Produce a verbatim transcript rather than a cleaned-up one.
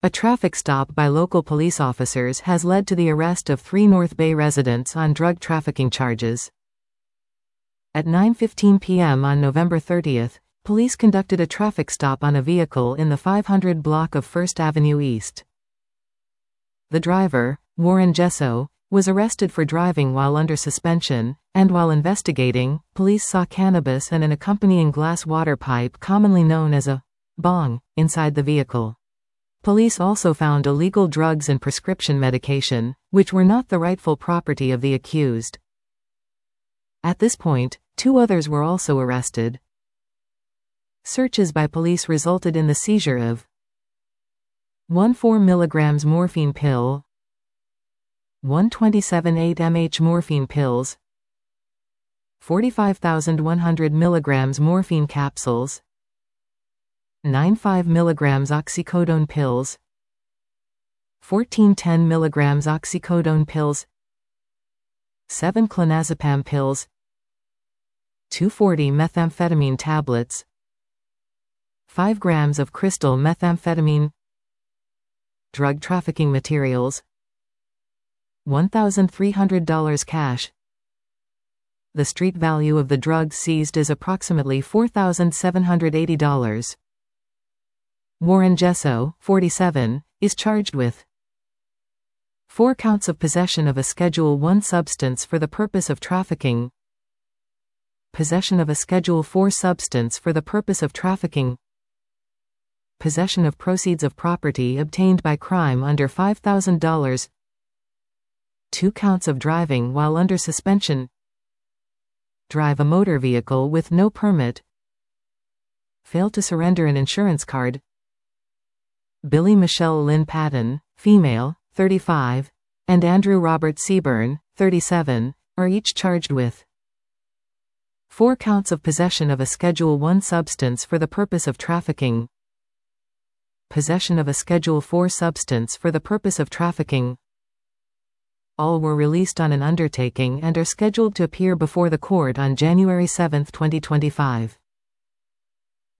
A traffic stop by local police officers has led to the arrest of three North Bay residents on drug trafficking charges. At nine fifteen p m on November thirtieth, police conducted a traffic stop on a vehicle in the five hundred block of First Avenue East. The driver, Warren Jesso, was arrested for driving while under suspension, and while investigating, police saw cannabis and an accompanying glass water pipe commonly known as a bong inside the vehicle. Police also found illegal drugs and prescription medication, which were not the rightful property of the accused. At this point, two others were also arrested. Searches by police resulted in the seizure of one four milligrams morphine pill, one twenty-seven point eight milligrams morphine pills, forty-five thousand one hundred milligrams morphine capsules, nine point five milligrams oxycodone pills, fourteen point one zero milligrams oxycodone pills, seven clonazepam pills, two hundred forty methamphetamine tablets, five grams of crystal methamphetamine, drug trafficking materials, one thousand three hundred dollars cash. The street value of the drugs seized is approximately four thousand seven hundred eighty dollars. Warren Jesso, forty-seven, is charged with four counts of possession of a Schedule one substance for the purpose of trafficking, possession of a Schedule four substance for the purpose of trafficking, possession of proceeds of property obtained by crime under five thousand dollars, two counts of driving while under suspension, drive a motor vehicle with no permit, fail to surrender an insurance card. Billy Michelle Lynn Patton, female, thirty-five, and Andrew Robert Seaburn, thirty-seven, are each charged with four counts of possession of a Schedule one substance for the purpose of trafficking, possession of a Schedule four substance for the purpose of trafficking. All were released on an undertaking and are scheduled to appear before the court on January seventh, twenty twenty-five.